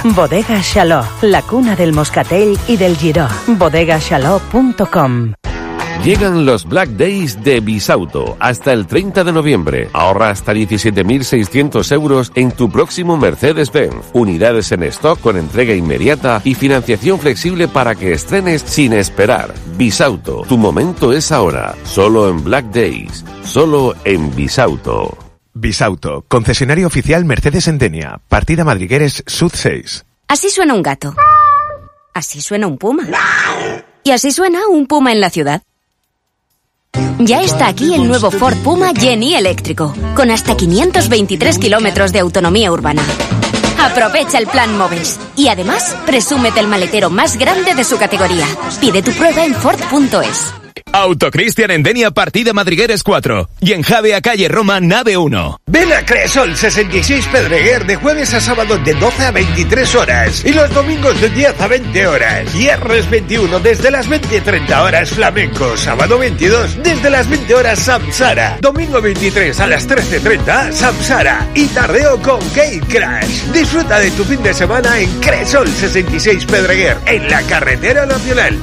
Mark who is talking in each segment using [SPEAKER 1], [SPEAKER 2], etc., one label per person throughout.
[SPEAKER 1] Bodega Chaló, la cuna del moscatel y del giró. Bodegachaló.com.
[SPEAKER 2] Llegan los Black Days de Bisauto hasta el 30 de noviembre. Ahorra hasta 17.600 euros en tu próximo Mercedes-Benz. Unidades en stock con entrega inmediata y financiación flexible para que estrenes sin esperar. Bisauto, tu momento es ahora. Solo en Black Days. Solo en Bisauto.
[SPEAKER 3] Bisauto, concesionario oficial Mercedes en Denia. Partida Madrigueres Sud 6.
[SPEAKER 4] Así suena un gato. Así suena un puma. Y así suena un puma en la ciudad. Ya está aquí el nuevo Ford Puma Jenny eléctrico, con hasta 523 kilómetros de autonomía urbana. Aprovecha el plan Moves y además presúmete el maletero más grande de su categoría. Pide tu prueba en Ford.es.
[SPEAKER 5] Autocristian en Denia, partida Madrigueres 4. Y en Javea, calle Roma, nave 1.
[SPEAKER 6] Ven a Cresol 66 Pedreguer de jueves a sábado de 12 a 23 horas. Y los domingos de 10 a 20 horas. Viernes 21 desde las 20:30 horas flamenco. Sábado 22 desde las 20 horas Samsara. Domingo 23 a las 13:30 Samsara. Y tardeo con Gate Crash. Disfruta de tu fin de semana en Cresol 66 Pedreguer, en la carretera nacional.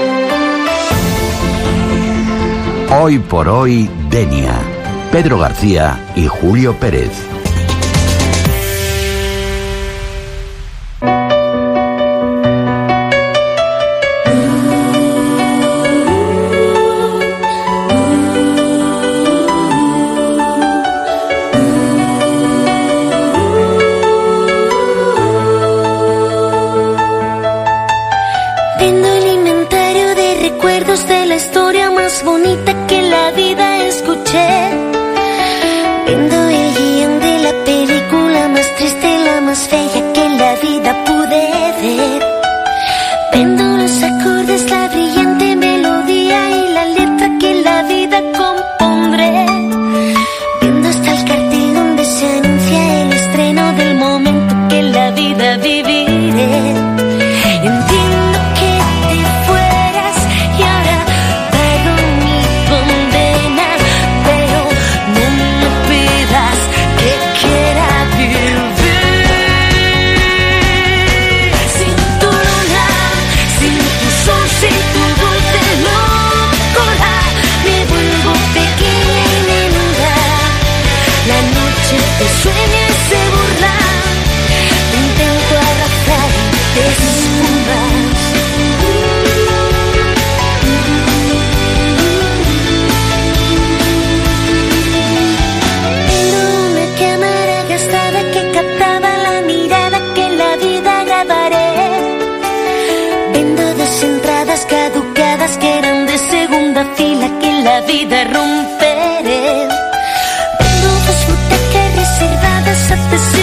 [SPEAKER 7] Hoy por hoy, Denia. Pedro García y Julio Pérez.
[SPEAKER 8] Vendo el inventario de recuerdos de la historia más bonita que la vida escuché. Vendo el guión de la película más triste, la más fea que la vida pude ver. Vendo los acordes, la brillante melodía y la letra que la vida compondré. Vendo hasta el cartel donde se anuncia el estreno del momento que la vida viviré. Entiendo que te fueras y ahora pago mi condena, pero no me pidas que quiera vivir. Sin tu luna, sin tu sol, sin tu dulce locura, me vuelvo pequeña y menuda. La noche te sueña y se burla, intento abrazar y te esfumas. Tengo una cámara gastada que captaba la mirada que en la vida grabaré. Vendo dos entradas caducadas que eran de segunda fila que en la vida romperé. Vendo dos butacas reservadas a